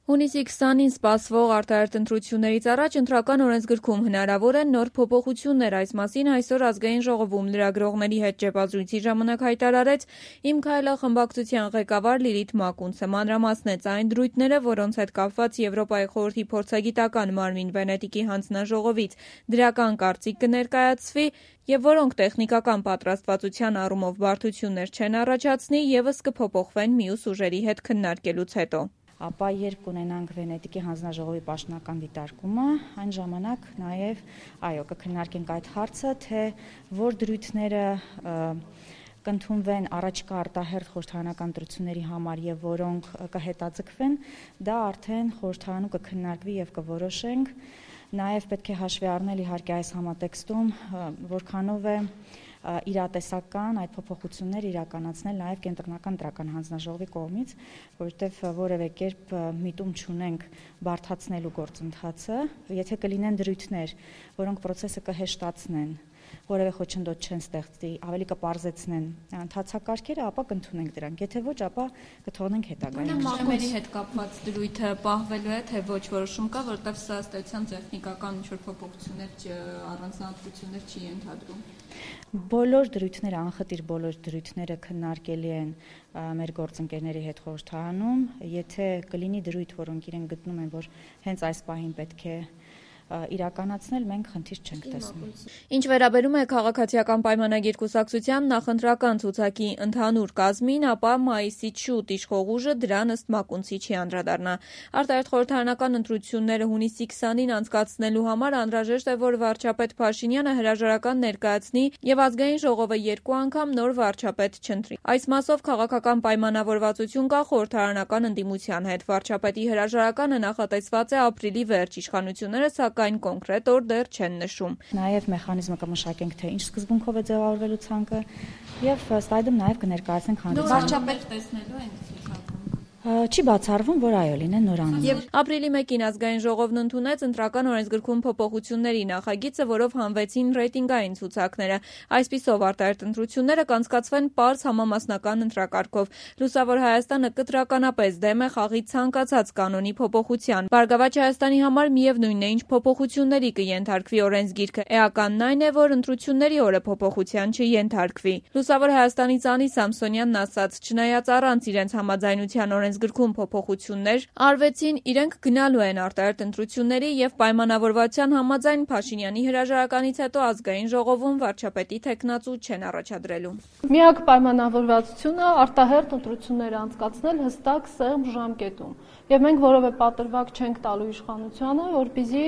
Հունիսի 20-ին սպասվող արտահերթ ընտրություններից առաջ ընտրական օրենսգրքում հնարավոր են նոր փոփոխություններ, այս մասին այսօր Ազգային ժողովում լրագրողների հետ ճեպազրույցի ժամանակ հայտարարեց «Իմ քայլը» խմբակցության ղեկավար Լիլիթ Մակունցը, մանրամասնեց այն դրույթները, որոնց հետ կապված Եվրոպայի խորհրդի փորձագիտական մարմին Վենետիկի հանձնաժողովից դրական կարծիք կներկայացվի և որոնք տեխնիկական պատրաստվածության առումով բարդություններ չեն առաջացնի, ևս կփոփոխվեն մյուս ուժերի հետ քննարկելուց հետո։ Ապա երբ կունենանք Վենետիկի հանձնաժողովի պաշտոնական դիտարկումը, այն ժամանակ նաև կքննարկենք այդ հարցը, թե որ դրույթները կընդունվեն առաջկա արտահերթ խորհրդարանական ընտրությունների համար եւ որոնք կհետաձգվեն, դա արդեն խորհրդարանում կքննարկվի եւ կորոշենք։ Նաև պետք է հաշվի առնել իհարկե այս համատեքստում որքանով է իրատեսական այդ փոփոխությունները իրականացնել նաև կենտրոնական ընտրական հանձնաժողովի կողմից, որովհետև որևէ կերպ միտում չունենք բարդացնելու գործընթացը, եթե կլինեն դրույթներ, որոնք process-ը կհեշտացնեն, որևէ խոչընդոտ չեն ստեղծի, ավելի կպարզեցնեն ընթացակարգերը, ապա կընդունենք դրանք, եթե ոչ, ապա կթողնենք հետագայում։ Մակոնի հետ կապված դրույթը պահվելու է, թե ոչ որոշում կա, որովհետև սա ըստ տեխնիկական ինչ-որ փոփոխություններ, առանձնահատկություններ չի ենթադրում։ Բոլոր դրույթները, անխտիր բոլոր դրույթները քննարկելի են մեր գործընկերների հետ խորհրդարանում, եթե կլինի դրույթ, որոնք իրենք գտնում են, որ հենց այս պահին պետք է իրականացնել, մենք խնդիր չենք տեսնում։ Ինչ վերաբերում է քաղաքացիական պայմանագիր կուսակցության նախընտրական ցուցակի ընդհանուր կազմին, ապա մայիսից շուտ իշխող ուժը դրան ըստ Մակունցի չի անդրադառնա։ Արտահերթ խորհրդարանական ընտրությունները հունիսի 20-ին անցկացնելու համար անհրաժեշտ է, որ վարչապետ Փաշինյանը հրաժարական ներկայացնի եւ Ազգային ժողովը 2 անգամ նոր վարչապետ չընտրի։ Այս մասով քաղաքական պայմանավորվածություն կա խորհրդարանական ընդդիմության հետ։ Վարչապետի հրաժարականը նախատեսված է ապրիլի վերջ, իշխանությունները սակայն կոնկրետ օր դեռ չեն նշում։ Նաև մեխանիզմը կմշակենք, թե ինչ սկզբունքով է ձևավորվելու ցանկը եւ ըստ այդմ նաև կներկայացնենք հանրությանը։ Վարչապետ տեսնելու են ցուցակում։ Չի բացառվում, որ այո, լինեն նոր անուններ։ Եվ ապրիլի 1-ին Ազգային ժողովն ընդունեց ընտրական օրենսգրքում փոփոխությունների նախագիծը, որով հանվեցին ռեյտինգային ցուցակները։ Այսպիսով արտահերթ ընտրությունները կանցկացվեն պարզ համամասնական ընտրակարգով։ Լուսավոր Հայաստանը կտրականապես դեմ է խաղի ցանկացած կանոնի փոփոխության։ Բարգավաճ Հայաստանի համար միևնույնն է, ինչ փոփոխությունների կենթարկվի օրենսգիրքը։ Էականն այն է, որ ընտրությունների օրը փոփոխության չենթարկվի։ Լուսավոր Հայաստանից Անի Սամսոնյանն ասաց, չնայած առանց իրենց համաձայնության օրենսգրքում փոփոխություններ արվեցին, իրենք գնալու են արտահերթ ընտրությունների եւ պայմանավորվածության համաձայն Փաշինյանի հրաժարականից հետո Ազգային ժողովում վարչապետի թեկնածու չեն առաջադրելու։ Միակ պայմանավորվածությունը արտահերթ ընտրություններ անցկացնել հստակ սեղմ ժամկետում։ Եվ մենք որևէ պատրվակ չենք տալու իշխանությանը, որպեսզի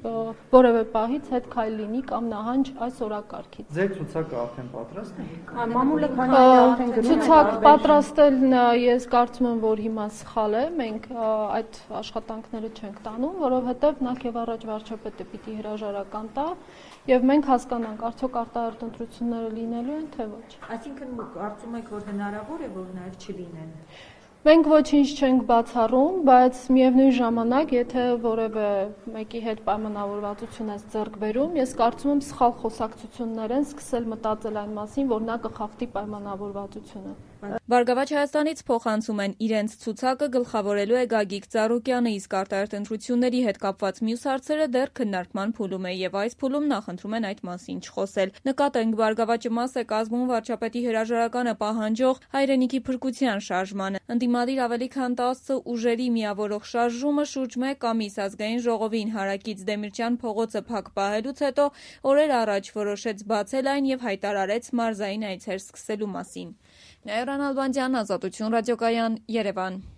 որևէ պահից հետ քայլ լինի կամ նահանջ այս օրակարգից։ Ձեր ցուցակը արդեն պատրաստ է։ Մամուլը քանի արդեն գնում է։ Ցուցակ պատրաստելն ես կարծում եմ, որ հիմա սխալ է, մենք այդ աշխատանքները չենք տանում, որովհետև նախ եւ առաջ վարչապետը պիտի հրաժարական տա եւ մենք հասկանանք, արդյոք արտահերթ ընտրությունները լինելու են, թե ոչ։ Այսինքն կարծում եք, որ հնարավոր է, որ նաեւ չլինեն։ Մենք ոչինչ չենք բացառում, բայց միևնույն ժամանակ, եթե որևէ մեկի հետ պայմանավորվածություն է ձեռք բերում, ես կարծում եմ սխալ խոսակցություններ են սկսել մտածել այն մասին, որ նա կխախտի պայմանավորվածությունը։ Բարգավաճ Հայաստանից փոխանցում են իրենց ցուցակը գլխավորելու է Գագիկ Ծառուկյանը, իսկ արտահերթ ընտրությունների հետ կապված մյուս հարցերը դեռ քննարկման փուլում է եւ այս փուլում նախընտրում են այդ մասին չխոսել։ Նկատենք, Բարգավաճը մաս է կազմում վարչապետի հրաժարականը պահանջող հայրենիքի փրկության շարժմանը։ Ընդդիմադիր ավելի քան 10 ուժերի միավորող շարժումը շուրջ 1 ամիս Ազգային ժողովին Հարակից Դեմիրճյան փողոցը փակ պահելուց հետո օրեր առաջ որոշեց բացել այն եւ հայտարարեց մարզային այցեր սկսելու մասին։ Նայիրան Ալբանդյան, Ազատություն ռադիոկայան, Երևան։